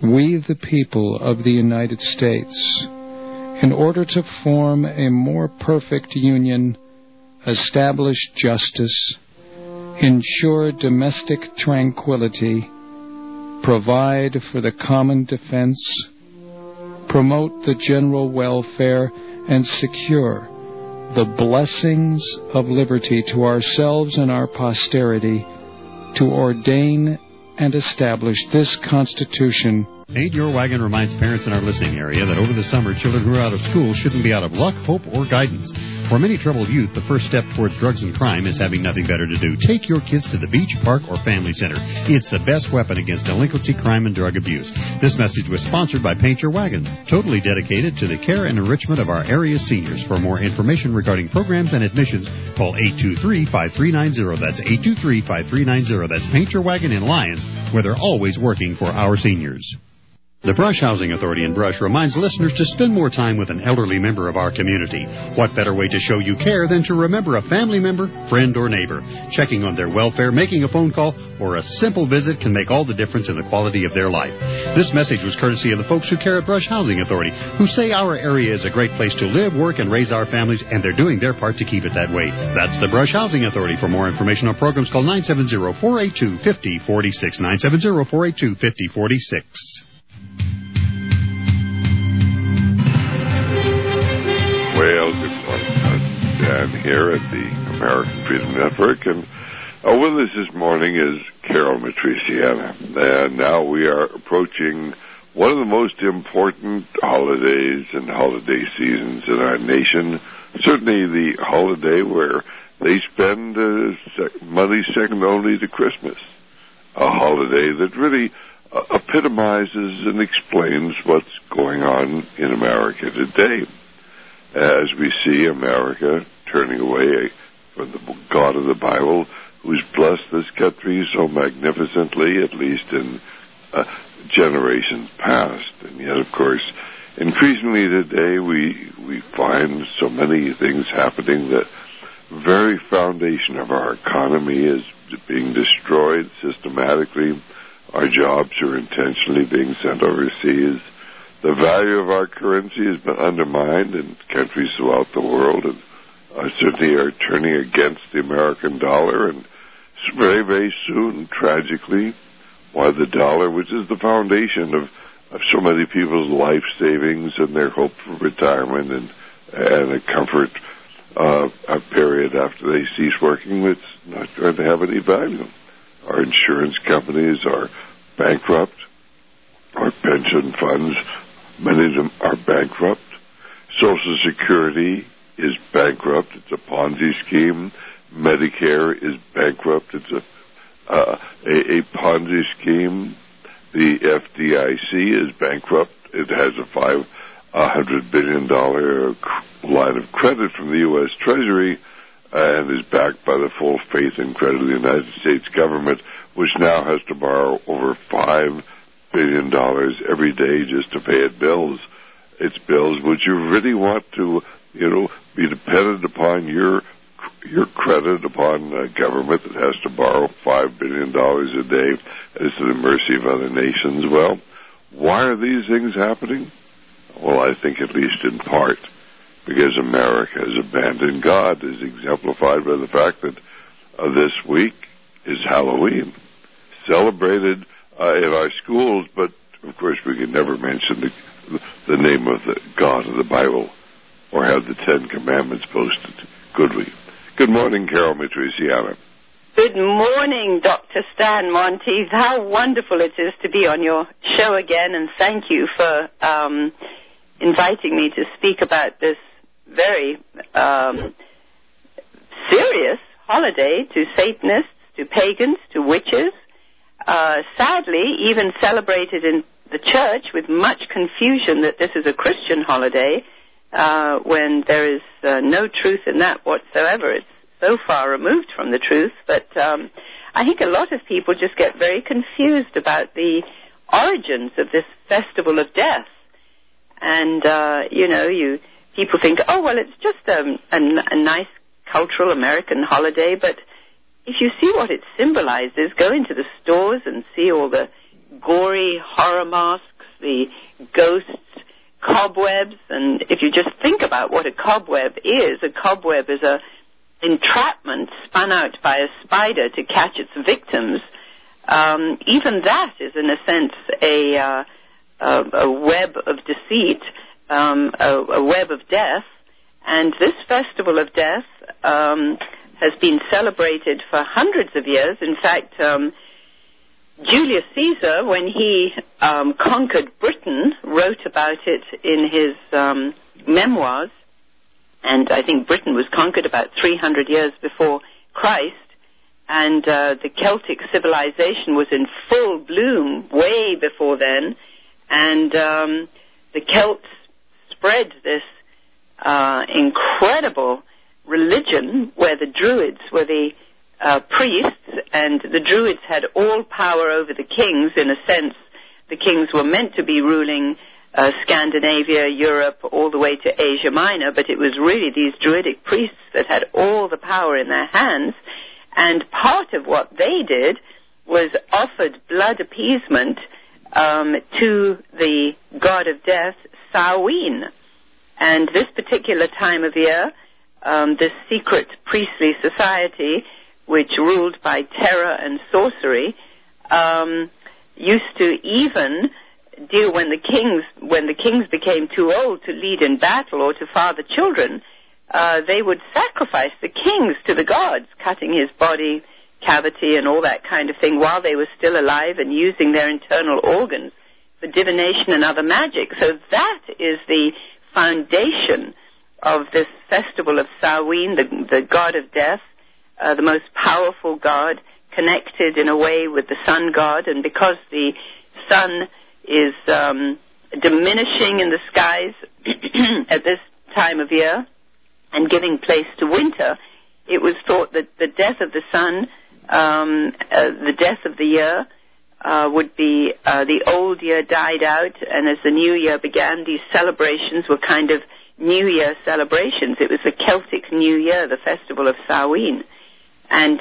we, the people of the United States, in order to form a more perfect union, establish justice, ensure domestic tranquility, provide for the common defense, promote the general welfare, and secure the blessings of liberty to ourselves and our posterity, to ordain and establish this Constitution. Paint Your Wagon reminds parents in our listening area that over the summer, children who are out of school shouldn't be out of luck, hope, or guidance. For many troubled youth, the first step towards drugs and crime is having nothing better to do. Take your kids to the beach, park, or family center. It's the best weapon against delinquency, crime, and drug abuse. This message was sponsored by Paint Your Wagon, totally dedicated to the care and enrichment of our area's seniors. For more information regarding programs and admissions, call 823-5390. That's 823-5390. That's Paint Your Wagon in Lyons, where they're always working for our seniors. The Brush Housing Authority in Brush reminds listeners to spend more time with an elderly member of our community. What better way to show you care than to remember a family member, friend, or neighbor? Checking on their welfare, making a phone call, or a simple visit can make all the difference in the quality of their life. This message was courtesy of the folks who care at Brush Housing Authority, who say our area is a great place to live, work, and raise our families, and they're doing their part to keep it that way. That's the Brush Housing Authority. For more information on programs, call 970-482-5046, 970-482-5046. Well, good morning. Dan here at the American Freedom Network, and with us this morning is Carol Matriciana. And now we are approaching one of the most important holidays and holiday seasons in our nation, certainly the holiday where they spend money second only to Christmas, a holiday that really epitomizes and explains what's going on in America today. As we see America turning away from the God of the Bible, who's blessed this country so magnificently, at least in generations past. And yet, of course, increasingly today we find so many things happening. The very foundation of our economy is being destroyed systematically. Our jobs are intentionally being sent overseas. The value of our currency has been undermined in countries throughout the world, and certainly are turning against the American dollar. And very, very soon, tragically, why the dollar, which is the foundation of so many people's life savings and their hope for retirement and a comfort a period after they cease working, it's not going to have any value. Our insurance companies are bankrupt. Our pension funds, many of them are bankrupt. Social Security is bankrupt. It's a Ponzi scheme. Medicare is bankrupt. It's a Ponzi scheme. The FDIC is bankrupt. It has a $500 billion line of credit from the U.S. Treasury and is backed by the full faith and credit of the United States government, which now has to borrow over $5 billion every day just to pay its bills. Would you really want to, be dependent upon your credit upon a government that has to borrow $5 billion a day as to the mercy of other nations? Well, why are these things happening? Well, I think at least in part because America has abandoned God, as exemplified by the fact that this week is Halloween, celebrated in our schools, but of course we can never mention the name of the God of the Bible or have the Ten Commandments posted, could we? Good morning, Carol Matriciana. Good morning, Dr. Stan Monteith. How wonderful it is to be on your show again, and thank you for inviting me to speak about this very serious holiday to Satanists, to pagans, to witches. Sadly, even celebrated in the church with much confusion that this is a Christian holiday when there is no truth in that whatsoever. It's so far removed from the truth, but I think a lot of people just get very confused about the origins of this festival of death. And, people think, oh, well, it's just a nice cultural American holiday, but if you see what it symbolizes, go into the stores and see all the gory horror masks the ghosts, cobwebs. And if you just think about what a cobweb is a entrapment spun out by a spider to catch its victims. Even that is, in a sense, a web of deceit, a web of death. And this festival of death has been celebrated for hundreds of years. In fact, Julius Caesar, when he conquered Britain, wrote about it in his memoirs. And I think Britain was conquered about 300 years before Christ. And the Celtic civilization was in full bloom way before then. And the Celts spread this incredible religion where the Druids were the priests, and the Druids had all power over the kings. In a sense, the kings were meant to be ruling Scandinavia, Europe, all the way to Asia Minor, but it was really these Druidic priests that had all the power in their hands. And part of what they did was offered blood appeasement to the god of death, Samhain. And this particular time of year, this secret priestly society, which ruled by terror and sorcery, used to even deal when the kings became too old to lead in battle or to father children. They would sacrifice the kings to the gods, cutting his body cavity and all that kind of thing while they were still alive and using their internal organs for divination and other magic. So that is the foundation of this festival of Samhain, the god of death, the most powerful god, connected in a way with the sun god. And because the sun is diminishing in the skies at this time of year and giving place to winter, it was thought that the death of the sun, the death of the year, would be the old year died out, and as the new year began, these celebrations were kind of New Year celebrations. It was the Celtic New Year, the festival of Samhain. And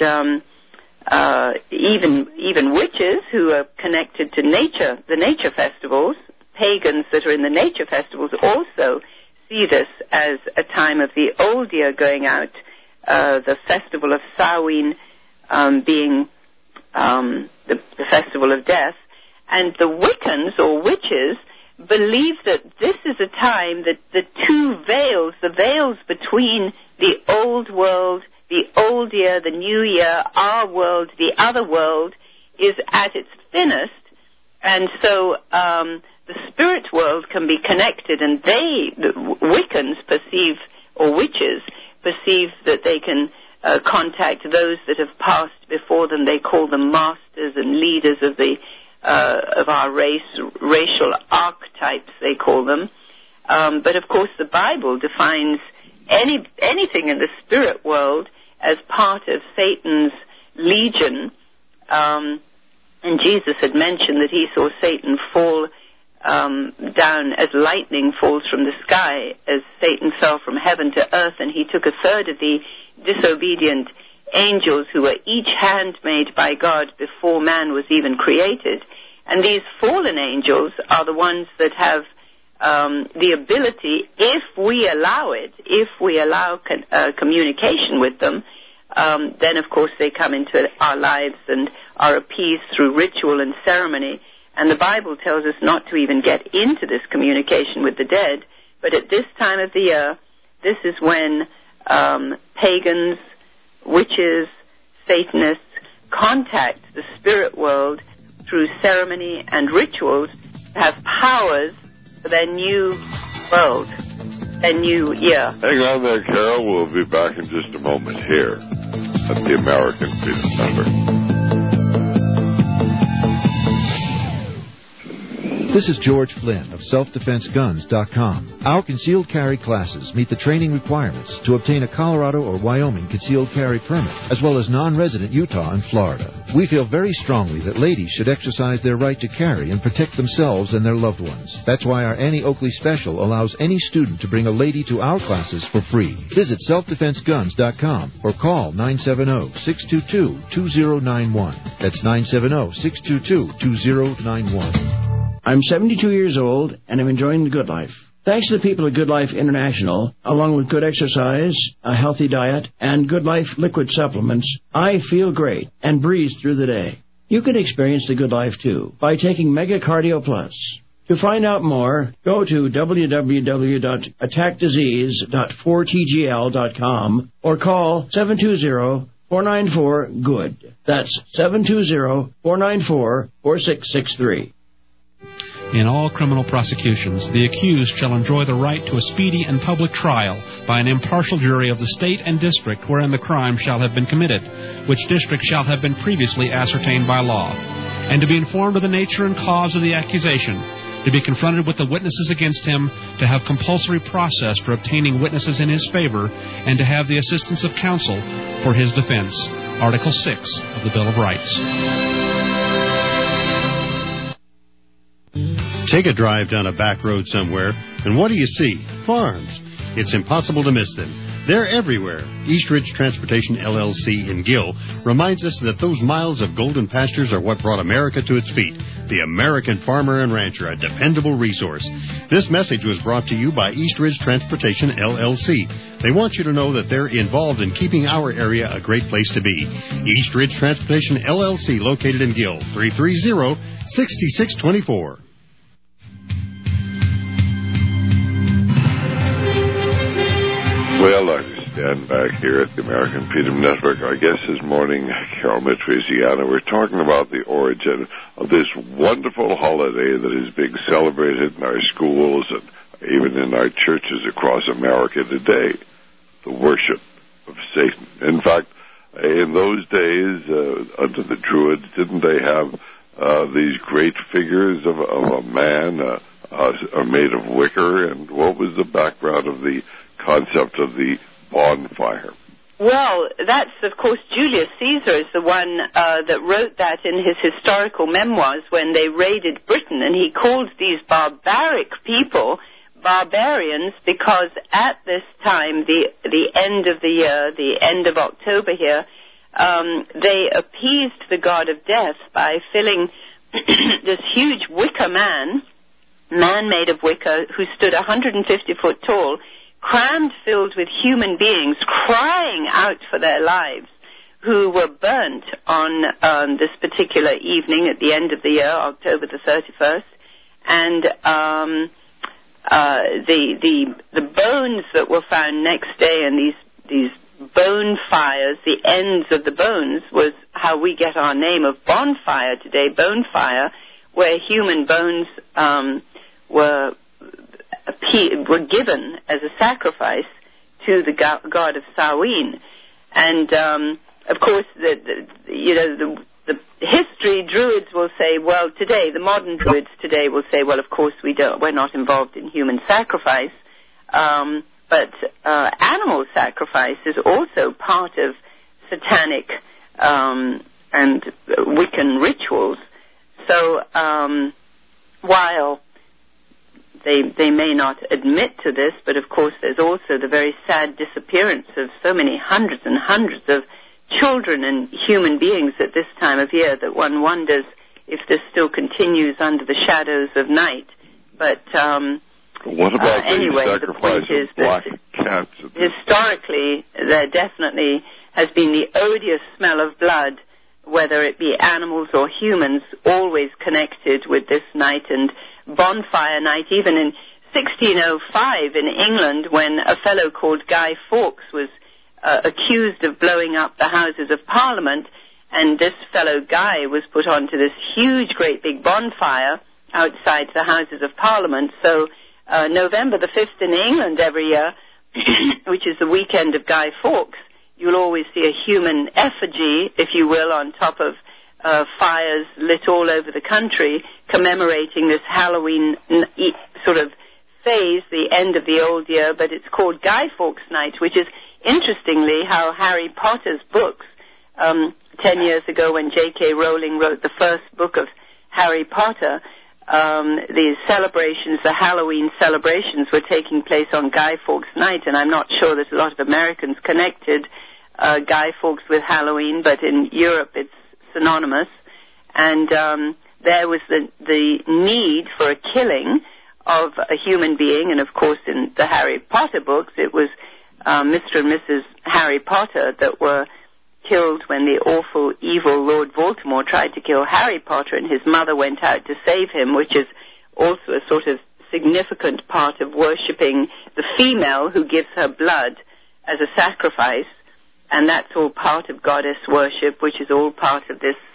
even witches who are connected to nature, the nature festivals, pagans that are in the nature festivals, also see this as a time of the old year going out, the festival of Samhain being the festival of death. And the Wiccans, or witches, believe that this is a time that the two veils, the veils between the old world, the old year, the new year, our world, the other world, is at its thinnest. And so the spirit world can be connected, and the Wiccans perceive, or witches, perceive that they can contact those that have passed before them. They call them masters and leaders of our race, racial archetypes, they call them. But of course the Bible defines anything in the spirit world as part of Satan's legion. And Jesus had mentioned that he saw Satan fall down as lightning falls from the sky, as Satan fell from heaven to earth, and he took a third of the disobedient angels who were each handmade by God before man was even created. And these fallen angels are the ones that have the ability, if we allow it, if we allow communication with them, then of course they come into our lives and are appeased through ritual and ceremony. And the Bible tells us not to even get into this communication with the dead. But at this time of the year, this is when pagans, witches, Satanists contact the spirit world through ceremony and rituals to have powers for their new world, their new year. Hang on there, Carol. We'll be back in just a moment here at the American Freedom Number. This is George Flynn of SelfDefenseGuns.com. Our concealed carry classes meet the training requirements to obtain a Colorado or Wyoming concealed carry permit, as well as non-resident Utah and Florida. We feel very strongly that ladies should exercise their right to carry and protect themselves and their loved ones. That's why our Annie Oakley special allows any student to bring a lady to our classes for free. Visit SelfDefenseGuns.com or call 970-622-2091. That's 970-622-2091. I'm 72 years old, and I'm enjoying the good life. Thanks to the people at Good Life International, along with good exercise, a healthy diet, and Good Life liquid supplements, I feel great and breeze through the day. You can experience the good life, too, by taking Mega Cardio Plus. To find out more, go to www.attackdisease.4tgl.com or call 720-494-GOOD. That's 720-494-4663. In all criminal prosecutions, the accused shall enjoy the right to a speedy and public trial by an impartial jury of the state and district wherein the crime shall have been committed, which district shall have been previously ascertained by law, and to be informed of the nature and cause of the accusation, to be confronted with the witnesses against him, to have compulsory process for obtaining witnesses in his favor, and to have the assistance of counsel for his defense. Article 6 of the Bill of Rights. Take a drive down a back road somewhere, and what do you see? Farms. It's impossible to miss them. They're everywhere. East Ridge Transportation, LLC in Gill reminds us that those miles of golden pastures are what brought America to its feet. The American farmer and rancher, a dependable resource. This message was brought to you by East Ridge Transportation, LLC. They want you to know that they're involved in keeping our area a great place to be. East Ridge Transportation, LLC, located in Gill, 330-6624. Well, I stand back here at the American Freedom Network. Our guest this morning, Carol Matriciana. We're talking about the origin of this wonderful holiday that is being celebrated in our schools and even in our churches across America today, the worship of Satan. In fact, in those days, under the Druids, didn't they have these great figures of a man made of wicker? And what was the background of the concept of the bonfire? Well, that's, of course, Julius Caesar is the one that wrote that in his historical memoirs when they raided Britain, and he called these barbaric people barbarians because at this time, the end of the year, the end of October here, they appeased the god of death by filling this huge wicker man made of wicker, who stood 150 foot tall, crammed filled with human beings crying out for their lives, who were burnt on this particular evening at the end of the year, October the 31st. And the bones that were found next day, and these bone fires, the ends of the bones, was how we get our name of bonfire today, bone fire, where human bones were given as a sacrifice to the god of Samhain. And of course, the history Druids will say, well, today the modern Druids today will say, well, of course we're not involved in human sacrifice, but animal sacrifice is also part of satanic and Wiccan rituals. So while they may not admit to this, but of course there's also the very sad disappearance of so many hundreds and hundreds of children and human beings at this time of year that one wonders if this still continues under the shadows of night. But what about anyway, the point is that historically there definitely has been the odious smell of blood, whether it be animals or humans, always connected with this night. And bonfire night, even in 1605 in England, when a fellow called Guy Fawkes was accused of blowing up the Houses of Parliament, and this fellow Guy was put onto this huge, great big bonfire outside the Houses of Parliament. So November the 5th in England every year, which is the weekend of Guy Fawkes, you'll always see a human effigy, if you will, on top of fires lit all over the country, commemorating this Halloween sort of phase, the end of the old year, but it's called Guy Fawkes Night, which is, interestingly, how Harry Potter's books, 10 years ago when J.K. Rowling wrote the first book of Harry Potter, the celebrations, the Halloween celebrations were taking place on Guy Fawkes Night, and I'm not sure there's a lot of Americans connected Guy Fawkes with Halloween, but in Europe it's synonymous. And there was the need for a killing of a human being, and of course in the Harry Potter books it was Mr. and Mrs. Harry Potter that were killed when the awful, evil Lord Voldemort tried to kill Harry Potter, and his mother went out to save him, which is also a sort of significant part of worshipping the female who gives her blood as a sacrifice, and that's all part of goddess worship, which is all part of this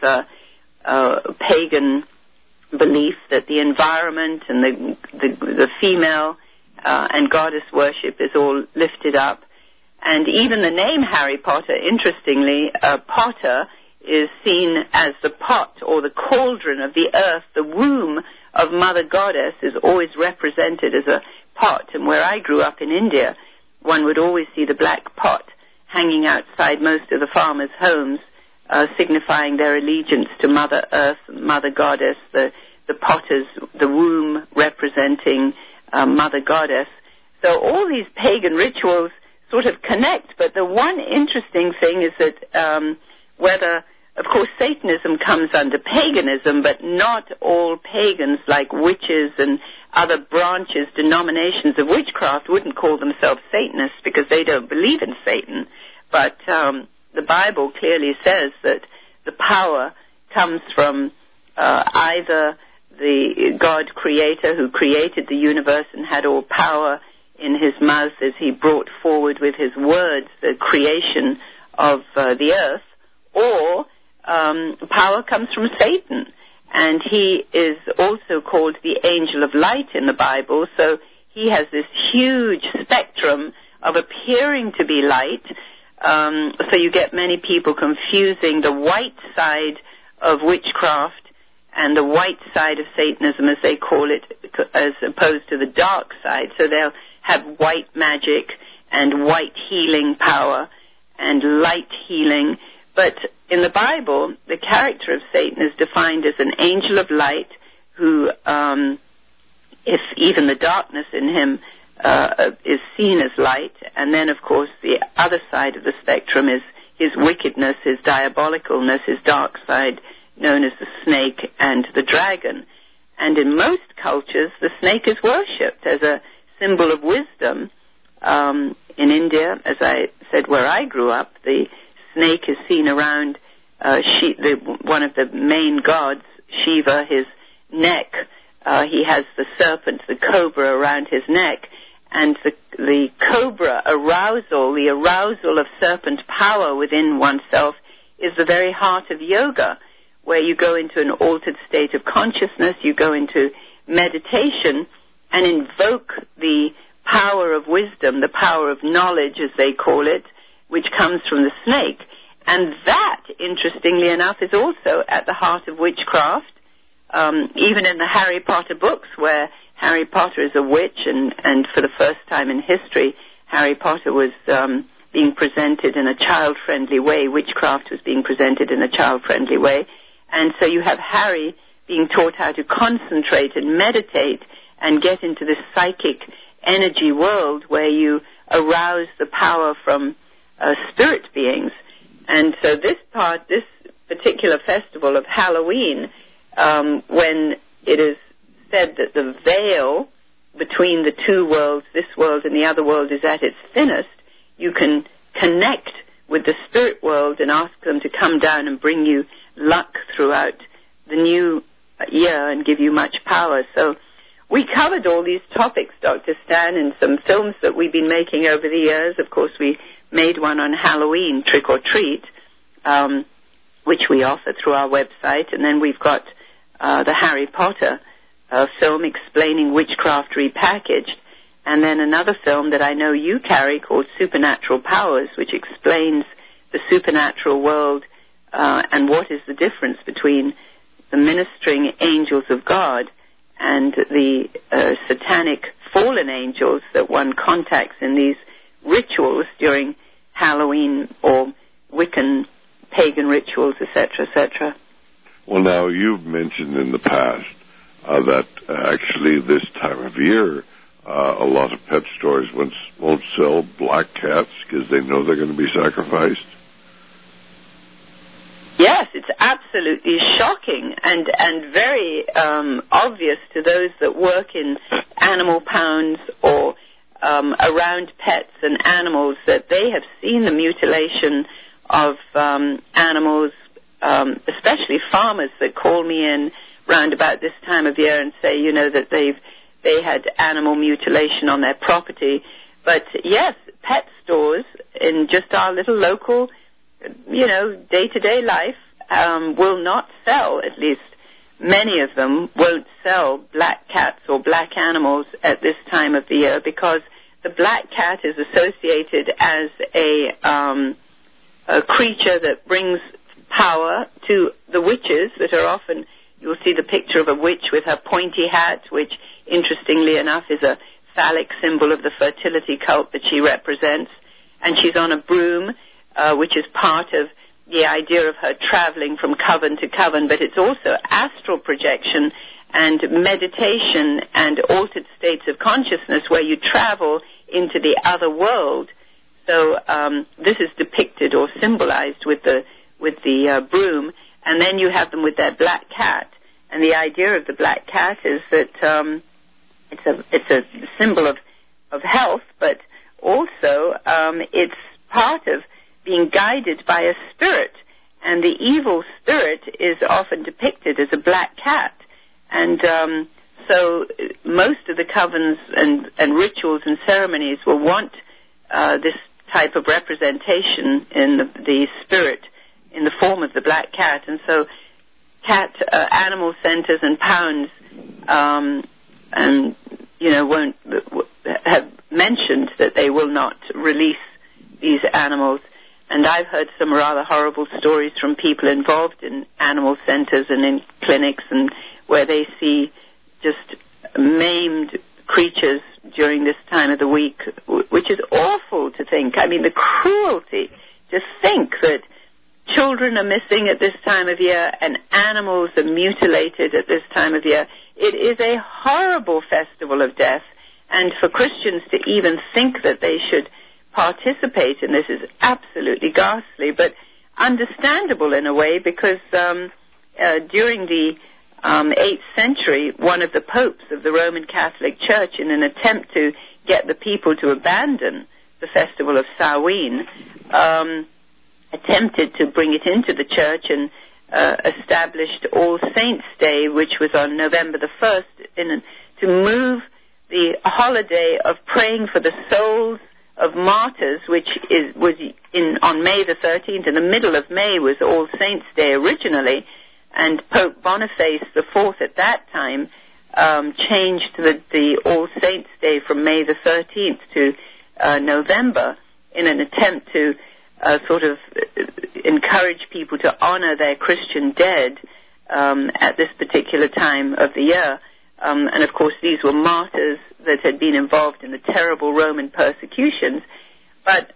pagan belief that the environment and the female and goddess worship is all lifted up. And even the name Harry Potter, interestingly, Potter is seen as the pot or the cauldron of the earth. The womb of Mother Goddess is always represented as a pot. And where I grew up in India, one would always see the black pot hanging outside most of the farmers' homes, signifying their allegiance to Mother Earth, Mother Goddess, the potters, the womb representing Mother Goddess. So all these pagan rituals sort of connect, but the one interesting thing is that whether, of course, Satanism comes under paganism, but not all pagans, like witches and other branches, denominations of witchcraft, wouldn't call themselves Satanists because they don't believe in Satan. But the Bible clearly says that the power comes from either the God creator who created the universe and had all power in his mouth as he brought forward with his words the creation of the earth, or power comes from Satan. And he is also called the angel of light in the Bible, so he has this huge spectrum of appearing to be light. So you get many people confusing the white side of witchcraft and the white side of Satanism, as they call it, as opposed to the dark side. So they'll have white magic and white healing power and light healing. But in the Bible, the character of Satan is defined as an angel of light who, if even the darkness in him is seen as light. And then, of course, the other side of the spectrum is his wickedness, his diabolicalness, his dark side, known as the snake and the dragon. And in most cultures, the snake is worshipped as a symbol of wisdom. In India, as I said, where I grew up, the snake is seen around one of the main gods, Shiva, his neck. He has the serpent, the cobra, around his neck. And the cobra arousal, the arousal of serpent power within oneself, is the very heart of yoga, where you go into an altered state of consciousness, you go into meditation and invoke the power of wisdom, the power of knowledge, as they call it, which comes from the snake. And that, interestingly enough, is also at the heart of witchcraft. Even in the Harry Potter books, where Harry Potter is a witch, and for the first time in history, Harry Potter was being presented in a child-friendly way. Witchcraft was being presented in a child-friendly way. And so you have Harry being taught how to concentrate and meditate and get into this psychic energy world where you arouse the power from spirit beings. And so this particular festival of Halloween, when it is said that the veil between the two worlds, this world and the other world, is at its thinnest, you can connect with the spirit world and ask them to come down and bring you luck throughout the new year and give you much power. So we covered all these topics, Dr. Stan, in some films that we've been making over the years. Of course, we made one on Halloween, Trick or Treat, which we offer through our website. And then we've got the Harry Potter film explaining witchcraft repackaged. And then another film that I know you carry called Supernatural Powers, which explains the supernatural world and what is the difference between the ministering angels of God and the satanic fallen angels that one contacts in these rituals during Halloween or Wiccan pagan rituals, etc., etc. Well, now, you've mentioned in the past that actually this time of year a lot of pet stores won't sell black cats because they know they're going to be sacrificed. Yes, it's absolutely absolutely shocking and very obvious to those that work in animal pounds or around pets and animals, that they have seen the mutilation of animals, especially farmers that call me in round about this time of year and say, that they had animal mutilation on their property. But yes, pet stores in just our little local, day-to-day life will not sell, at least many of them won't sell black cats or black animals at this time of the year, because the black cat is associated as a creature that brings power to the witches that are often, you'll see the picture of a witch with her pointy hat, which interestingly enough is a phallic symbol of the fertility cult that she represents, and she's on a broom, which is part of the idea of her traveling from coven to coven, but it's also astral projection and meditation and altered states of consciousness where you travel into the other world. So this is depicted or symbolized with the broom, and then you have them with their black cat. And the idea of the black cat is that it's a symbol of health, but also it's part of being guided by a spirit, and the evil spirit is often depicted as a black cat. And so most of the covens and rituals and ceremonies will want this type of representation in the spirit in the form of the black cat. And so animal centers and pounds won't have mentioned that they will not release these animals. And I've heard some rather horrible stories from people involved in animal centers and in clinics, and where they see just maimed creatures during this time of the week, which is awful to think. I mean, the cruelty to think that children are missing at this time of year and animals are mutilated at this time of year. It is a horrible festival of death, and for Christians to even think that they should participate in this is absolutely ghastly, but understandable in a way, because during the 8th century, one of the popes of the Roman Catholic Church, in an attempt to get the people to abandon the festival of Samhain, attempted to bring it into the church and established All Saints' Day, which was on November the 1st, to move the holiday of praying for the souls of martyrs, which was on May the 13th. In the middle of May was All Saints' Day originally, and Pope Boniface IV at that time changed the All Saints' Day from May the 13th to November in an attempt to sort of encourage people to honor their Christian dead at this particular time of the year. And of course these were martyrs that had been involved in the terrible Roman persecutions. But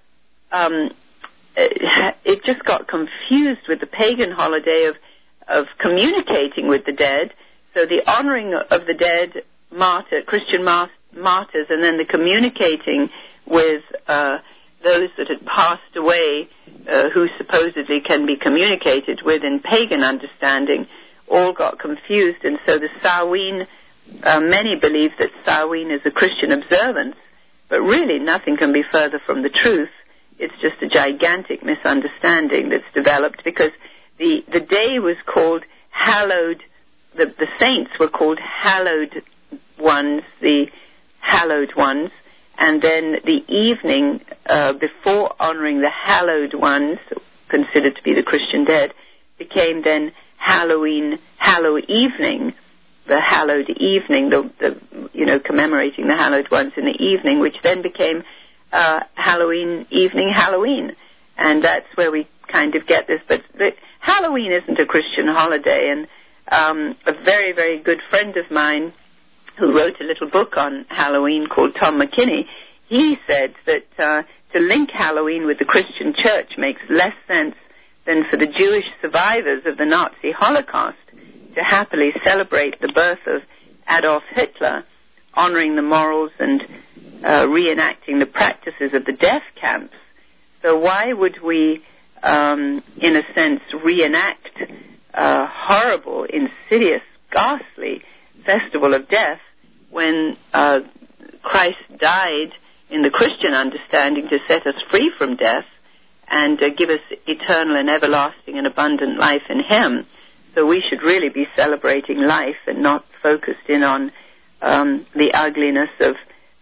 it just got confused with the pagan holiday of communicating with the dead. So the honoring of the dead Christian martyrs, and then the communicating with those that had passed away, who supposedly can be communicated with in pagan understanding, all got confused. And so the Samhain, many believe that Samhain is a Christian observance, but really nothing can be further from the truth. It's just a gigantic misunderstanding that's developed, because the day was called hallowed, the saints were called hallowed ones, the hallowed ones, and then the evening before honoring the hallowed ones, considered to be the Christian dead, became then Hallow evening, the hallowed evening, the commemorating the hallowed ones in the evening, which then became Halloween evening, Halloween, and that's where we kind of get this. But Halloween isn't a Christian holiday, and a very, very good friend of mine who wrote a little book on Halloween called Tom McKinney, he said that to link Halloween with the Christian church makes less sense than for the Jewish survivors of the Nazi Holocaust to happily celebrate the birth of Adolf Hitler, honoring the morals and reenacting the practices of the death camps. So why would we, in a sense, reenact horrible, insidious, ghastly festival of death when Christ died in the Christian understanding to set us free from death and give us eternal and everlasting and abundant life in Him. So we should really be celebrating life and not focused in on the ugliness of,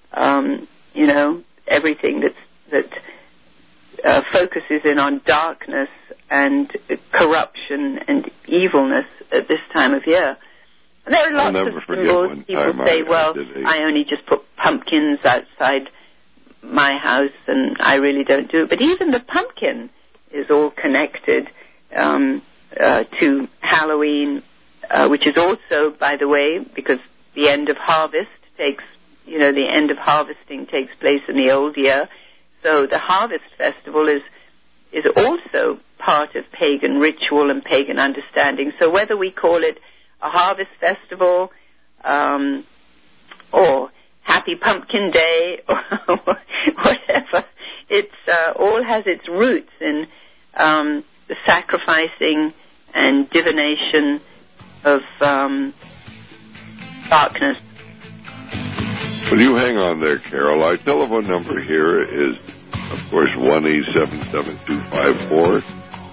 everything that focuses in on darkness and corruption and evilness at this time of year. And there are lots of symbols. People say, well, I only just put pumpkins outside my house and I really don't do it. But even the pumpkin is all connected to Halloween, which is also, by the way, because the end of harvest the end of harvesting takes place in the old year. So the harvest festival is also part of pagan ritual and pagan understanding. So whether we call it a harvest festival or Happy Pumpkin Day or whatever, it's all has its roots in the sacrificing and divination of darkness. Well, you hang on there, Carol. Our telephone number here is, of course, 1-877-254-7524.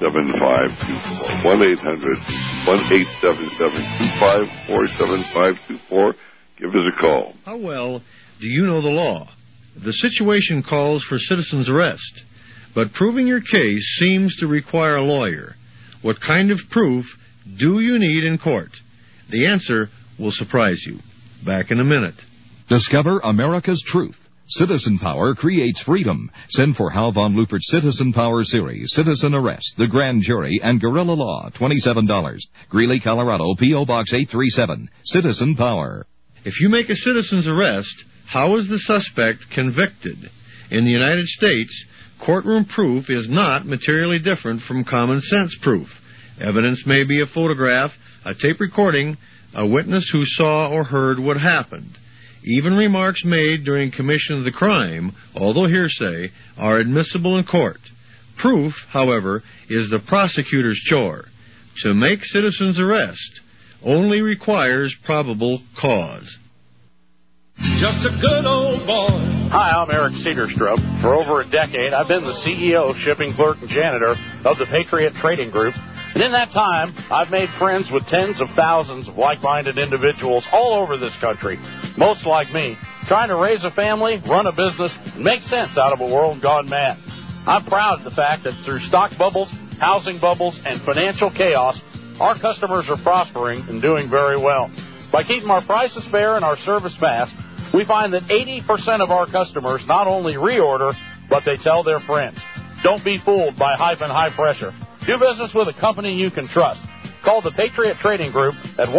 1-800-1877-254-7524. Give us a call. How well do you know the law? The situation calls for citizen's arrest, but proving your case seems to require a lawyer. What kind of proof do you need in court? The answer will surprise you. Back in a minute. Discover America's truth. Citizen Power creates freedom. Send for Hal von Lupert's Citizen Power series, Citizen Arrest, The Grand Jury, and Guerrilla Law, $27. Greeley, Colorado, P.O. Box 837. Citizen Power. If you make a citizen's arrest, how is the suspect convicted? In the United States, courtroom proof is not materially different from common sense proof. Evidence may be a photograph, a tape recording, a witness who saw or heard what happened. Even remarks made during commission of the crime, although hearsay, are admissible in court. Proof, however, is the prosecutor's chore. To make citizen's arrest only requires probable cause. Just a good old boy. Hi, I'm Eric Cedarstrom. For over a decade, I've been the CEO, shipping clerk, and janitor of the Patriot Trading Group. And in that time, I've made friends with tens of thousands of like-minded individuals all over this country, most like me, trying to raise a family, run a business, and make sense out of a world gone mad. I'm proud of the fact that through stock bubbles, housing bubbles, and financial chaos, our customers are prospering and doing very well. By keeping our prices fair and our service fast, we find that 80% of our customers not only reorder, but they tell their friends. Don't be fooled by hype and high pressure. Do business with a company you can trust. Call the Patriot Trading Group at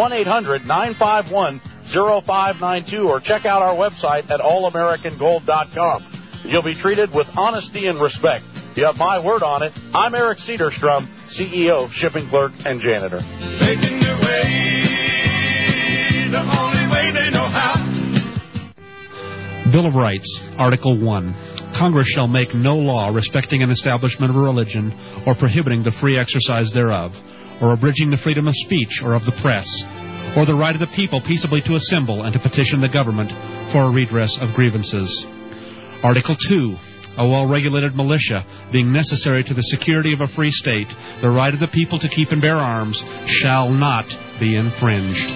1-800-951-0592 or check out our website at allamericangold.com. You'll be treated with honesty and respect. You have my word on it. I'm Eric Cedarstrom, CEO, shipping clerk, and janitor. Making their way the only way they know how. Bill of Rights, Article 1. Congress shall make no law respecting an establishment of a religion or prohibiting the free exercise thereof, or abridging the freedom of speech or of the press, or the right of the people peaceably to assemble and to petition the government for a redress of grievances. Article 2. A well-regulated militia, being necessary to the security of a free state, the right of the people to keep and bear arms shall not be infringed.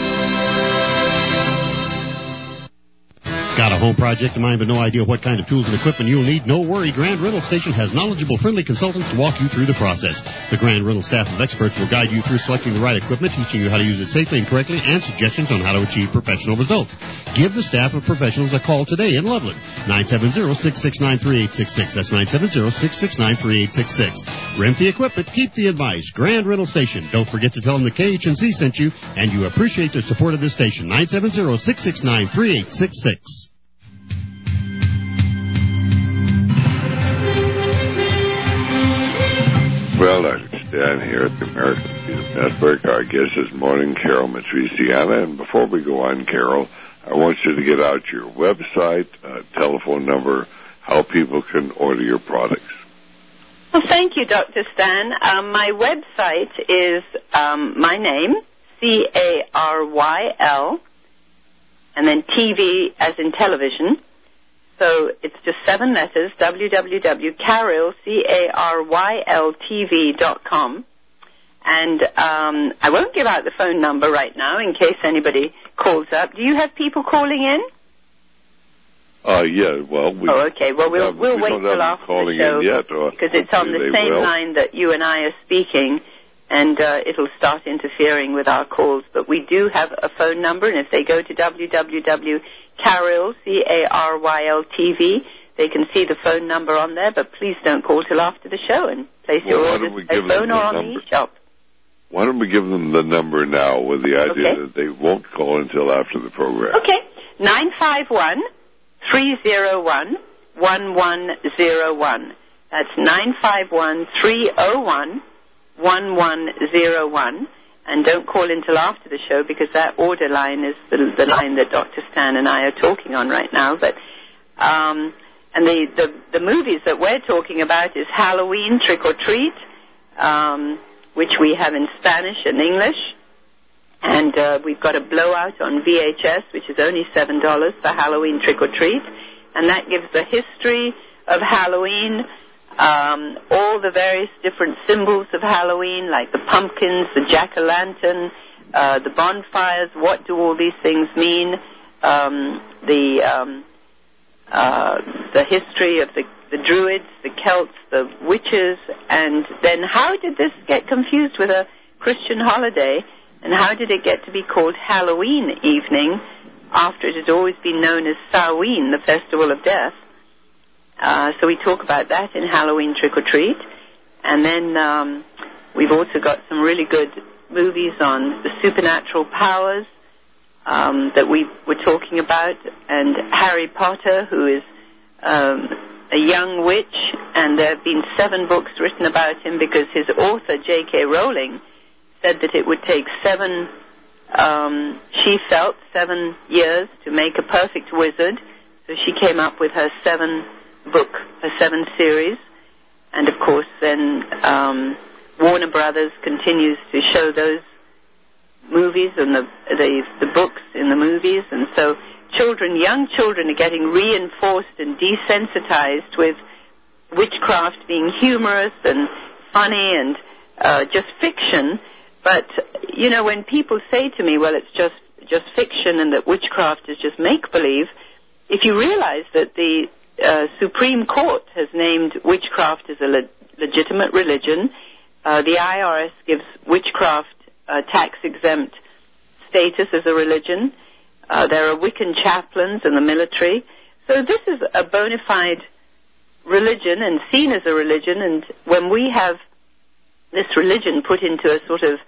Got a home project in mind but no idea what kind of tools and equipment you'll need? No worry, Grand Rental Station has knowledgeable, friendly consultants to walk you through the process. The Grand Rental staff of experts will guide you through selecting the right equipment, teaching you how to use it safely and correctly, and suggestions on how to achieve professional results. Give the staff of professionals a call today in Loveland. 970-669-3866. That's 970-669-3866. Rent the equipment, keep the advice. Grand Rental Station. Don't forget to tell them the KHNC sent you, and you appreciate their support of this station. 970-669-3866. Well, Dr. Stan here at the American Freedom Network. Our guest this morning, Carol Matriciana. And before we go on, Carol, I want you to get out your website, telephone number, how people can order your products. Well, thank you, Dr. Stan. My website is my name, Caryl, and then TV as in television. So it's just 7 letters, www.caryltv.com. And I won't give out the phone number right now in case anybody calls up. Do you have people calling in? Yeah, well, okay. Well, we'll wait till after the show because it's on the same line that you and I are speaking, and it'll start interfering with our calls. But we do have a phone number, and if they go to www.Caryl, CARYL-TV, they can see the phone number on there. But please don't call till after the show and place your orders by phone or on the e-shop. Why don't we give them the number now with the idea that they won't call until after the program? Okay, 951-301-1101. That's 951-301-1101. And don't call until after the show because that order line is the line that Dr. Stan and I are talking on right now. But and the movies that we're talking about is Halloween Trick or Treat, which we have in Spanish and English. And we've got a blowout on VHS, which is only $7 for Halloween Trick or Treat. And that gives the history of Halloween, all the various different symbols of Halloween, like the pumpkins, the jack-o'-lantern, the bonfires, what do all these things mean, the history of the Druids, the Celts, the witches, and then how did this get confused with a Christian holiday, and how did it get to be called Halloween evening after it had always been known as Samhain, the festival of death? So we talk about that in Halloween Trick or Treat. And then we've also got some really good movies on the supernatural powers that we were talking about. And Harry Potter, who is a young witch, and there have been 7 books written about him because his author, J.K. Rowling, said that it would take 7 years to make a perfect wizard. So she came up with her 7 series. And of course then Warner Brothers continues to show those movies and the books in the movies. And so young children are getting reinforced and desensitized with witchcraft being humorous and funny and just fiction. But, you know, when people say to me, well, it's just fiction and that witchcraft is just make-believe, if you realize that the Supreme Court has named witchcraft as a legitimate religion, the IRS gives witchcraft tax-exempt status as a religion, there are Wiccan chaplains in the military. So this is a bona fide religion and seen as a religion, and when we have this religion put into a sort of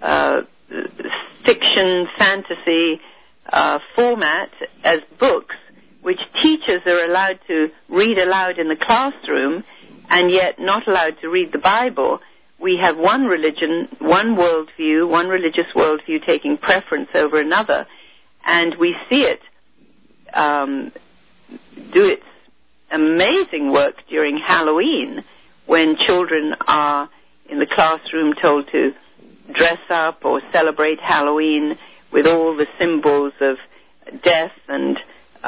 fiction, fantasy format as books, which teachers are allowed to read aloud in the classroom and yet not allowed to read the Bible, we have one religion, one worldview, one religious worldview taking preference over another. And we see it do its amazing work during Halloween when children are in the classroom told to dress up or celebrate Halloween with all the symbols of death and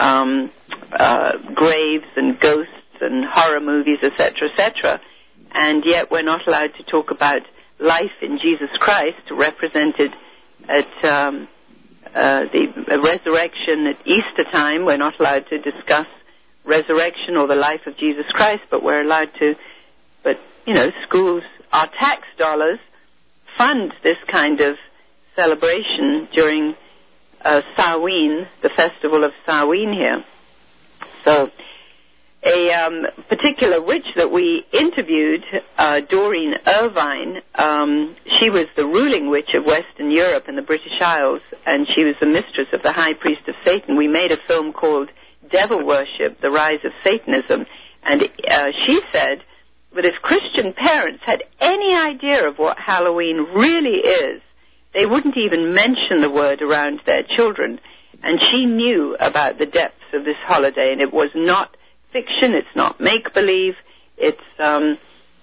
graves and ghosts and horror movies, etc., etc. And yet we're not allowed to talk about life in Jesus Christ, represented at the resurrection at Easter time. We're not allowed to discuss resurrection or the life of Jesus Christ, but we're allowed to. But, you know, schools, our tax dollars, fund this kind of celebration during Samhain, the festival of Samhain here. So a particular witch that we interviewed, Doreen Irvine, she was the ruling witch of Western Europe and the British Isles, and she was the mistress of the high priest of Satan. We made a film called Devil Worship, The Rise of Satanism, and she said that if Christian parents had any idea of what Halloween really is, they wouldn't even mention the word around their children. And she knew about the depths of this holiday, and it was not fiction, it's not make-believe, it's,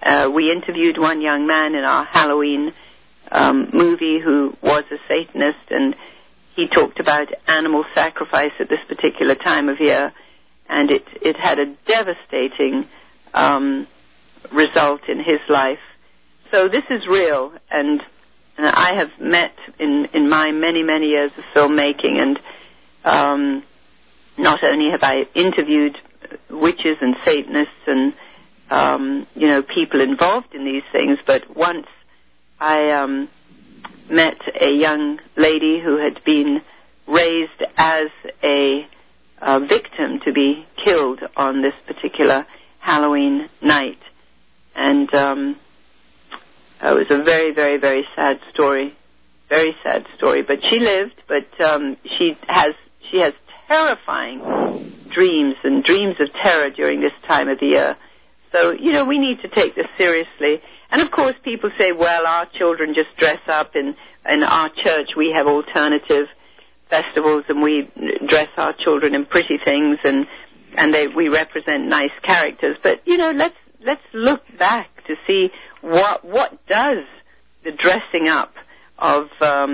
We interviewed one young man in our Halloween movie who was a Satanist, and he talked about animal sacrifice at this particular time of year, and it had a devastating result in his life. So this is real, and I have met in my many, many years of filmmaking, and not only have I interviewed witches and Satanists and people involved in these things, but once I met a young lady who had been raised as a victim to be killed on this particular Halloween night, and it was a very, very, very sad story, but she lived, but she has terrifying dreams and dreams of terror during this time of the year. So, we need to take this seriously. And, of course, people say, well, our children just dress up. In our church, we have alternative festivals, and we dress our children in pretty things, and we represent nice characters. But, let's look back to see what does the dressing up of,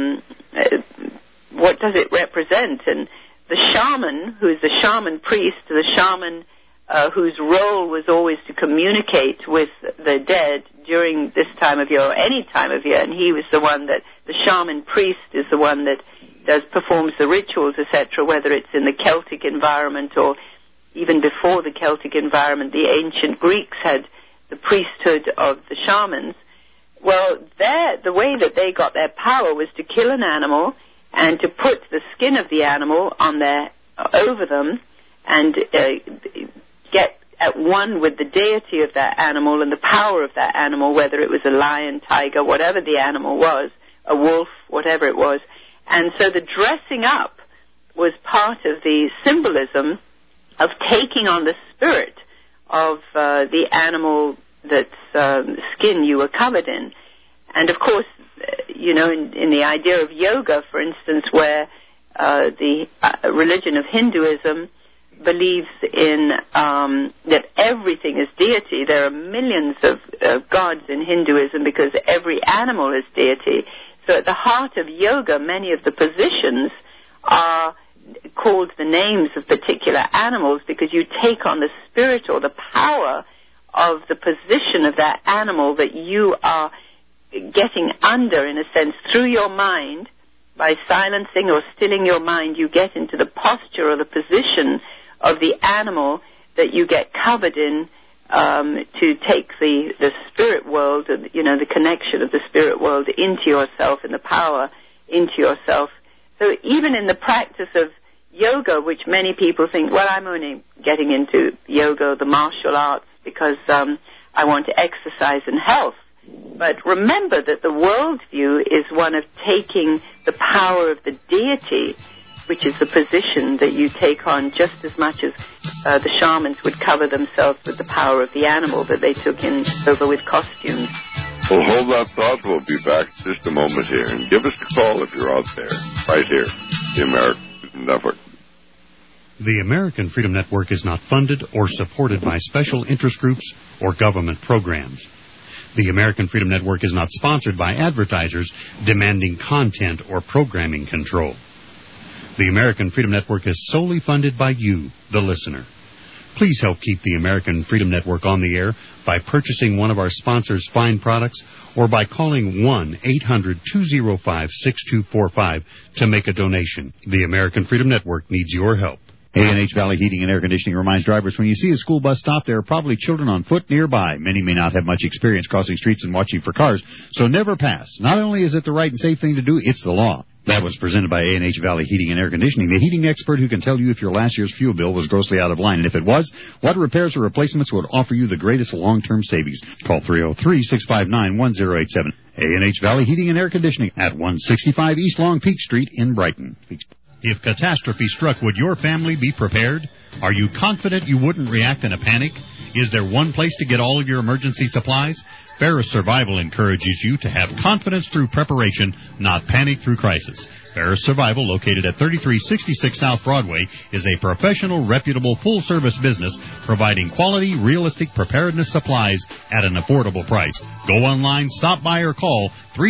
what does it represent? And the shaman, who is the shaman priest, the shaman whose role was always to communicate with the dead during this time of year or any time of year, and he was the one that, the shaman priest is the one that performs the rituals, etc., whether it's in the Celtic environment or even before the Celtic environment. The ancient Greeks had the priesthood of the shamans. Well, the way that they got their power was to kill an animal and to put the skin of the animal over them and get at one with the deity of that animal and the power of that animal, whether it was a lion, tiger, whatever the animal was, a wolf, whatever it was. And so the dressing up was part of the symbolism of taking on the spirit of the animal that's skin you were covered in. And of course, in the idea of yoga, for instance, where the religion of Hinduism believes in that everything is deity. There are millions of gods in Hinduism because every animal is deity. So at the heart of yoga, many of the positions are called the names of particular animals because you take on the spirit or the power of the position of that animal that you are getting under, in a sense, through your mind. By silencing or stilling your mind, you get into the posture or the position of the animal that you get covered in to take the spirit world, the connection of the spirit world into yourself and the power into yourself. So even in the practice of yoga, which many people think, well, I'm only getting into yoga, the martial arts, because I want to exercise and health. But remember that the worldview is one of taking the power of the deity, which is the position that you take on just as much as the shamans would cover themselves with the power of the animal that they took in over with costumes. Well, hold that thought. We'll be back in just a moment here. And give us a call if you're out there, right here, the American Freedom Network. The American Freedom Network is not funded or supported by special interest groups or government programs. The American Freedom Network is not sponsored by advertisers demanding content or programming control. The American Freedom Network is solely funded by you, the listener. Please help keep the American Freedom Network on the air by purchasing one of our sponsors' fine products or by calling 1-800-205-6245 to make a donation. The American Freedom Network needs your help. A&H Valley Heating and Air Conditioning reminds drivers when you see a school bus stop, there are probably children on foot nearby. Many may not have much experience crossing streets and watching for cars, so never pass. Not only is it the right and safe thing to do, it's the law. That was presented by A&H Valley Heating and Air Conditioning, the heating expert who can tell you if your last year's fuel bill was grossly out of line. And if it was, what repairs or replacements would offer you the greatest long-term savings. Call 303-659-1087. A&H Valley Heating and Air Conditioning at 165 East Long Peak Street in Brighton. If catastrophe struck, would your family be prepared? Are you confident you wouldn't react in a panic? Is there one place to get all of your emergency supplies? Ferris Survival encourages you to have confidence through preparation, not panic through crisis. Ferris Survival, located at 3366 South Broadway, is a professional, reputable, full-service business providing quality, realistic preparedness supplies at an affordable price. Go online, stop by, or call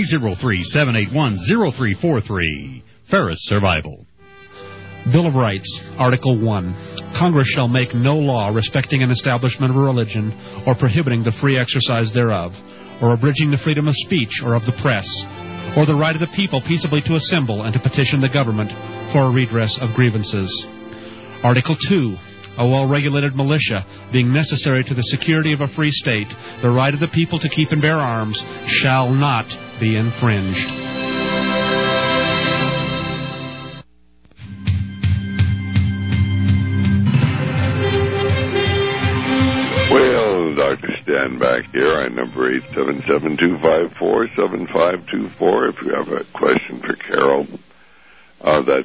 303-781-0343. Ferris Survival. Bill of Rights, Article 1. Congress shall make no law respecting an establishment of a religion or prohibiting the free exercise thereof, or abridging the freedom of speech or of the press, or the right of the people peaceably to assemble and to petition the government for a redress of grievances. Article 2. A well-regulated militia, being necessary to the security of a free state, the right of the people to keep and bear arms shall not be infringed. Well, Dr. Stan back here. Our number 877-254-7524. If you have a question for Carol, that's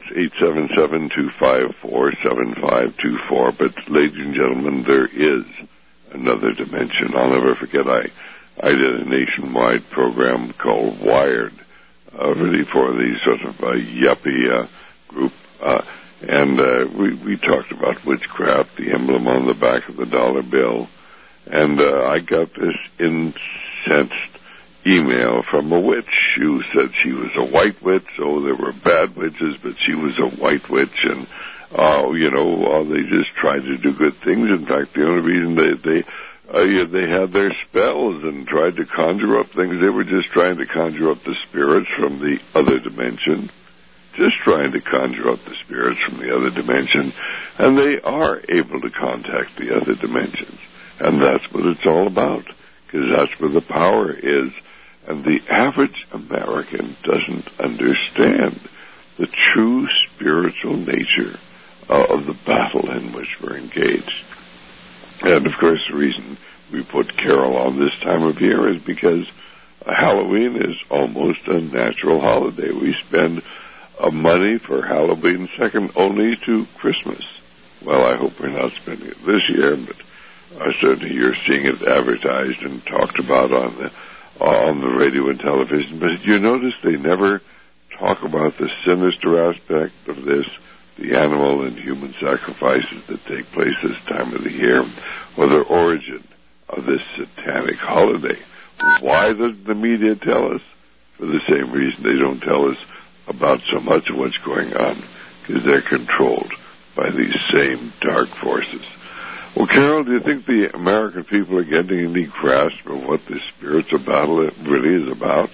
877-254-7524. But, ladies and gentlemen, there is another dimension. I'll never forget I did a nationwide program called Wired, really for the sort of yuppie group. And we talked about witchcraft, the emblem on the back of the dollar bill. And I got this incensed email from a witch who said she was a white witch. Oh, there were bad witches, but she was a white witch. And, they just tried to do good things. In fact, the only reason they had their spells and tried to conjure up things, they were just trying to conjure up the spirits from the other dimension. Just trying to conjure up the spirits from the other dimension. And they are able to contact the other dimensions. And that's what it's all about, because that's where the power is. And the average American doesn't understand the true spiritual nature of the battle in which we're engaged. And, of course, the reason we put Carol on this time of year is because Halloween is almost a natural holiday. We spend money for Halloween second only to Christmas. Well, I hope we're not spending it this year, but certainly you're seeing it advertised and talked about on the radio and television. But you notice they never talk about the sinister aspect of this, the animal and human sacrifices that take place this time of the year, or the origin of this satanic holiday. Why does the media tell us? For the same reason they don't tell us about so much of what's going on, because they're controlled by these same dark forces. Well, Carol, do you think the American people are getting any grasp of what this spiritual battle really is about?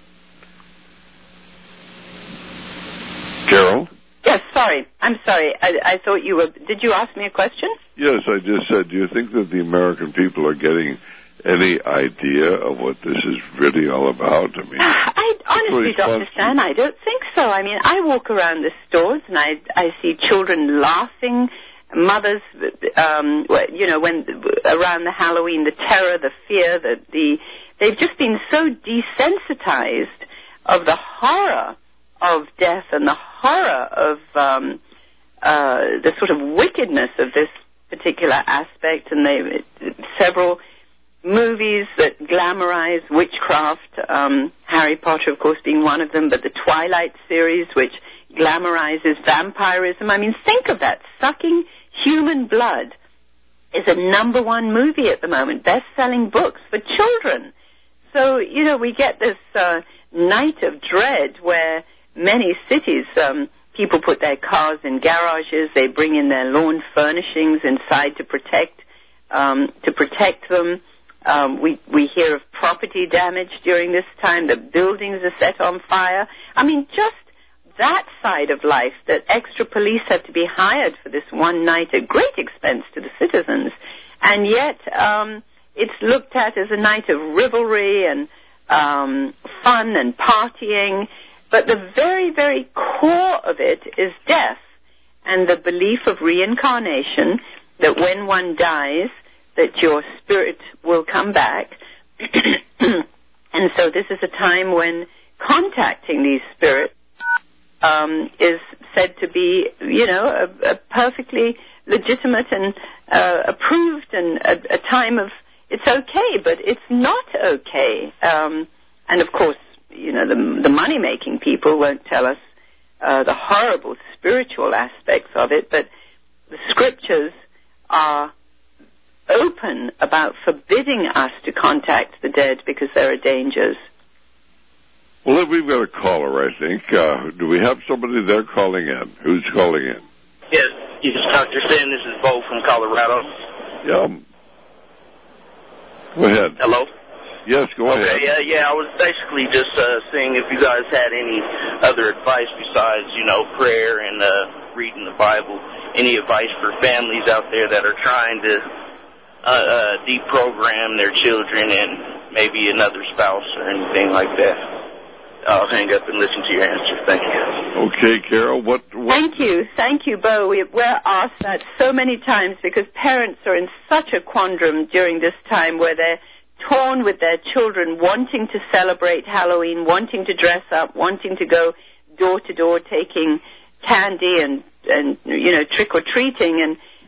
Carol? Yes, sorry. I'm sorry. I thought you were... Did you ask me a question? Yes, I just said, do you think that the American people are getting any idea of what this is really all about? I mean, honestly, Dr. Stan, I don't think so. I mean, I walk around the stores and I see children laughing, mothers, when around the Halloween, the terror, the fear, they've just been so desensitized of the horror of death and the horror of the sort of wickedness of this particular aspect, and several movies that glamorize witchcraft, Harry Potter, of course, being one of them, but the Twilight series, which glamorizes vampirism. I mean, think of that. Sucking human blood is a #1 movie at the moment, best-selling books for children. So, we get this night of dread where many cities, people put their cars in garages, they bring in their lawn furnishings inside to protect them. We hear of property damage during this time. The buildings are set on fire. I mean, just that side of life, that extra police have to be hired for this one night at great expense to the citizens. And yet it's looked at as a night of revelry and fun and partying. But the very, very core of it is death and the belief of reincarnation, that when one dies, that your spirit will come back. And so this is a time when contacting these spirits is said to be, a perfectly legitimate and approved, and a time of, it's okay, but it's not okay. And of course, the money-making people won't tell us the horrible spiritual aspects of it, but the Scriptures are open about forbidding us to contact the dead because there are dangers. Well, we've got a caller, I think. Do we have somebody there calling in? Who's calling in? Yes, this is Dr. Sin. This is Bo from Colorado. Yeah. Go ahead. Hello? Yes, go ahead. Okay, I was basically just seeing if you guys had any other advice besides, prayer and reading the Bible. Any advice for families out there that are trying to deprogram their children and maybe another spouse or anything like that? I'll hang up and listen to your answer. Thank you. Okay, Carol, what? Thank you, Bo. We're asked that so many times because parents are in such a quandrum during this time where they're torn with their children wanting to celebrate Halloween, wanting to dress up, wanting to go door to door taking candy and trick-or-treating,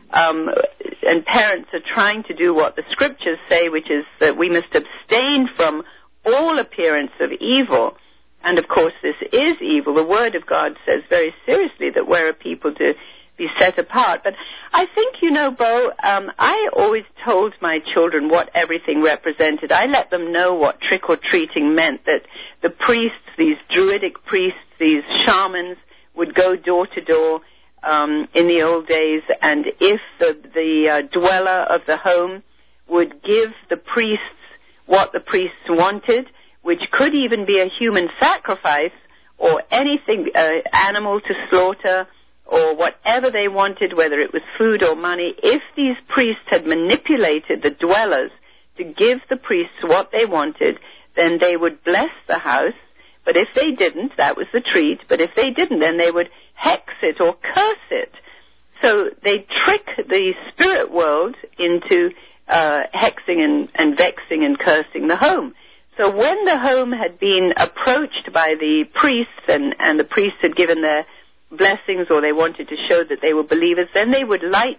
and parents are trying to do what the Scriptures say, which is that we must abstain from all appearance of evil. And, of course, this is evil. The Word of God says very seriously that we're a people to be set apart. But I think, Bo, I always told my children what everything represented. I let them know what trick-or-treating meant, that the priests, these druidic priests, these shamans, would go door to door in the old days, and if the dweller of the home would give the priests what the priests wanted, which could even be a human sacrifice or anything, animal to slaughter or whatever they wanted, whether it was food or money, if these priests had manipulated the dwellers to give the priests what they wanted, then they would bless the house. But if they didn't, that was the treat. But if they didn't, then they would hex it or curse it. So they trick the spirit world into hexing and vexing and cursing the home. So when the home had been approached by the priests and the priests had given their blessings or they wanted to show that they were believers, then they would light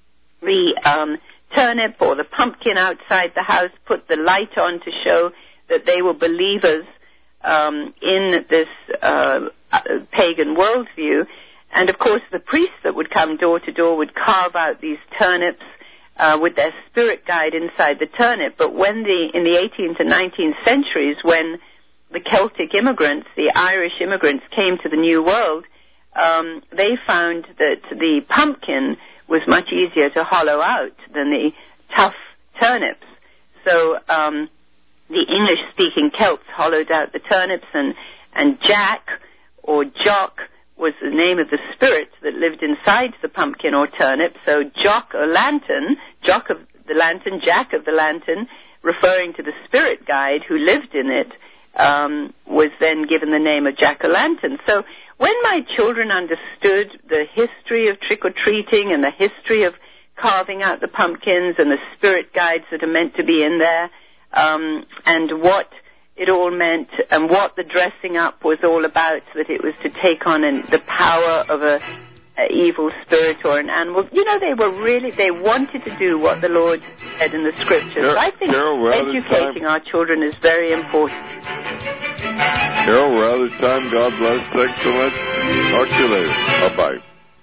the turnip or the pumpkin outside the house, put the light on to show that they were believers in this pagan worldview. And, of course, the priests that would come door to door would carve out these turnips with their spirit guide inside the turnip. But when in the 18th and 19th centuries, when the Celtic immigrants, the Irish immigrants, came to the New World, they found that the pumpkin was much easier to hollow out than the tough turnips. So the English-speaking Celts hollowed out the turnips, and Jack or Jock was the name of the spirit that lived inside the pumpkin or turnip. So Jock or Lantern, Jock of the Lantern, Jack of the Lantern, referring to the spirit guide who lived in it, was then given the name of Jack-o'-lantern. So when my children understood the history of trick-or-treating and the history of carving out the pumpkins and the spirit guides that are meant to be in there, and what it all meant and what the dressing up was all about, that it was to take on the power of a evil spirit or an animal. They wanted to do what the Lord said in the Scriptures. I think educating our children is very important. Carol, we're out of time. God bless. Thanks so much. Talk to you later. Bye-bye.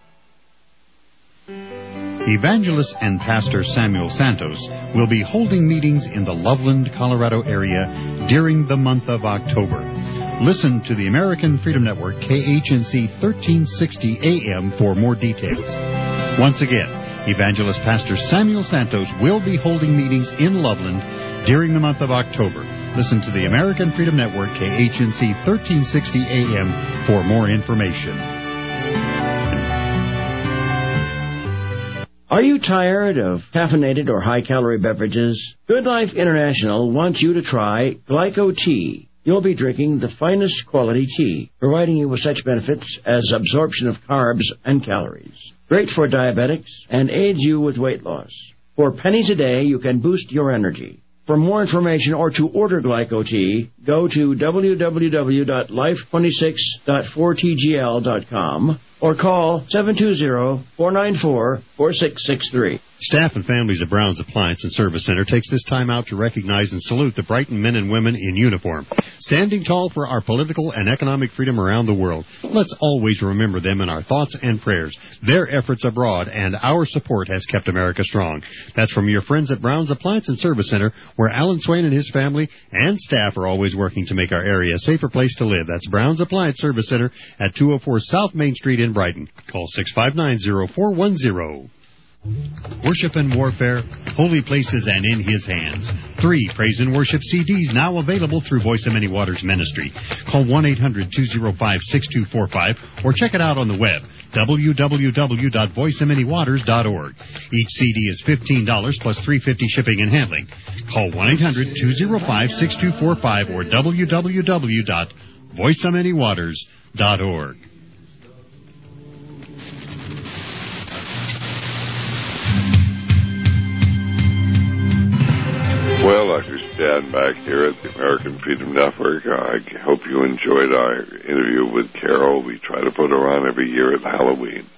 Evangelist and Pastor Samuel Santos will be holding meetings in the Loveland, Colorado area during the month of October. Listen to the American Freedom Network, KHNC 1360 AM, for more details. Once again, Evangelist Pastor Samuel Santos will be holding meetings in Loveland during the month of October. Listen to the American Freedom Network, KHNC 1360 AM, for more information. Are you tired of caffeinated or high-calorie beverages? Good Life International wants you to try Glyco Tea. You'll be drinking the finest quality tea, providing you with such benefits as absorption of carbs and calories. Great for diabetics and aids you with weight loss. For pennies a day, you can boost your energy. For more information or to order Glyco Tea, go to www.life26.4tgl.com or call 720-494-4663. Staff and families of Brown's Appliance and Service Center takes this time out to recognize and salute the Brighton men and women in uniform, standing tall for our political and economic freedom around the world. Let's always remember them in our thoughts and prayers. Their efforts abroad and our support has kept America strong. That's from your friends at Brown's Appliance and Service Center, where Alan Swain and his family and staff are always working to make our area a safer place to live. That's Brown's Appliance Service Center at 204 South Main Street in Brighton. Call 659-0410. Worship and Warfare, Holy Places and in His Hands. 3 praise and worship CDs now available through Voice of Many Waters Ministry. Call 1-800-205-6245 or check it out on the web, www.voiceofmanywaters.org. Each CD is $15 plus $3.50 shipping and handling. Call 1-800-205-6245 or www.voiceofmanywaters.org. Well, Dr. Stan back here at the American Freedom Network. I hope you enjoyed our interview with Carol. We try to put her on every year at Halloween.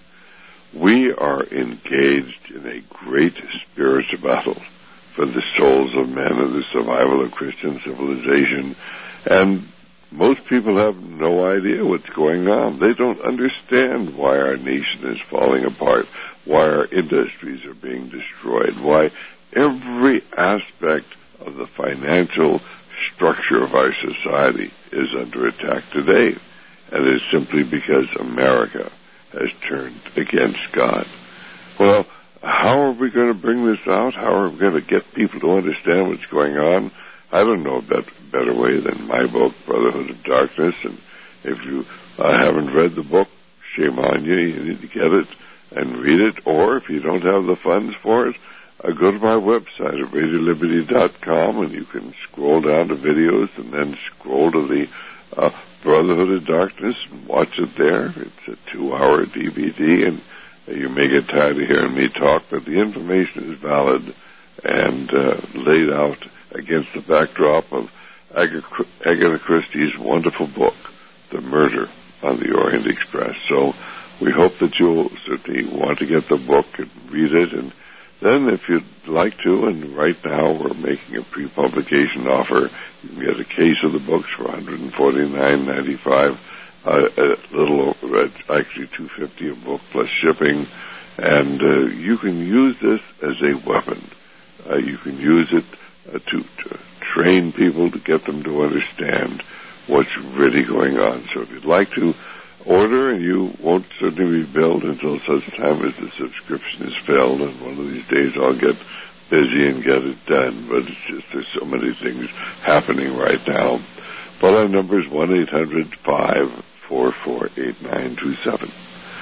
We are engaged in a great spiritual battle for the souls of men and the survival of Christian civilization. And most people have no idea what's going on. They don't understand why our nation is falling apart, why our industries are being destroyed, why every aspect of the financial structure of our society is under attack today. And it's simply because America has turned against God. Well, how are we going to bring this out? How are we going to get people to understand what's going on? I don't know a better way than my book, Brotherhood of Darkness. And if you haven't read the book, shame on you. You need to get it and read it. Or if you don't have the funds for it, go to my website at RadioLiberty.com, and you can scroll down to videos and then scroll to the Brotherhood of Darkness and watch it there. It's a 2-hour DVD, and you may get tired of hearing me talk, but the information is valid and laid out against the backdrop of Agatha Christie's wonderful book, The Murder on the Orient Express. So we hope that you'll certainly want to get the book and read it. And then if you'd like to, and right now we're making a pre-publication offer, you can get a case of the books for $149.95, a little over, actually $250 a book plus shipping, and you can use this as a weapon. You can use it to train people, to get them to understand what's really going on. So if you'd like to order, and you won't certainly be billed until such time as the subscription is filled, and one of these days I'll get busy and get it done, but it's just there's so many things happening right now. But our number is 1-800-544-8927.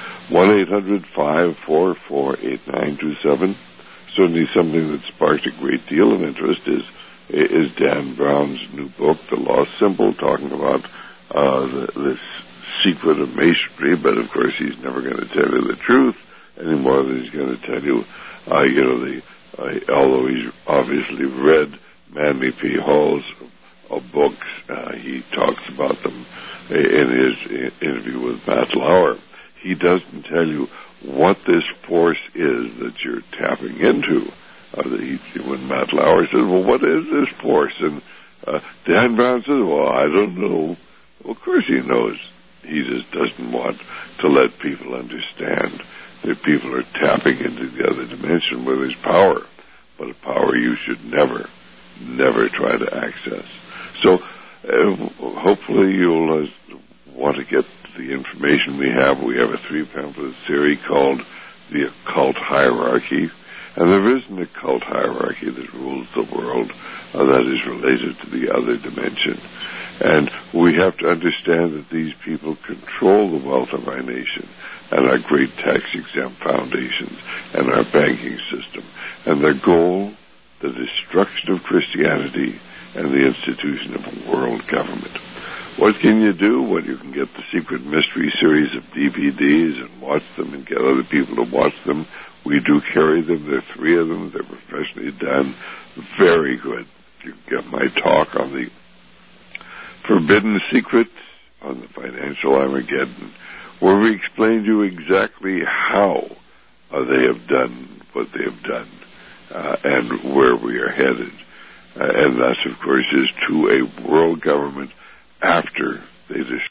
1-800-544-8927. Certainly something that sparked a great deal of interest is Dan Brown's new book, The Lost Symbol, talking about this secret of masonry, but of course he's never going to tell you the truth any more than he's going to tell you, although he's obviously read Manly P. Hall's books, he talks about them in his interview with Matt Lauer. He doesn't tell you what this force is that you're tapping into. When Matt Lauer says, well, what is this force? And Dan Brown says, well, I don't know. Well, of course he knows. He just doesn't want to let people understand that people are tapping into the other dimension where there's power, but a power you should never try to access. So hopefully you'll want to get the information we have. We have a 3-pamphlet series called The Occult Hierarchy, and there is an occult hierarchy that rules the world that is related to the other dimension. And we have to understand that these people control the wealth of our nation and our great tax-exempt foundations and our banking system. And their goal, the destruction of Christianity and the institution of a world government. What can you do? Well, you can get the Secret Mystery series of DVDs and watch them and get other people to watch them. We do carry them. There are 3 of them. They're professionally done. Very good. You can get my talk on the Forbidden Secrets, on the Financial Armageddon. where we explain to you exactly how they have done what they have done and where we are headed. And that, of course, is to a world government after they destroy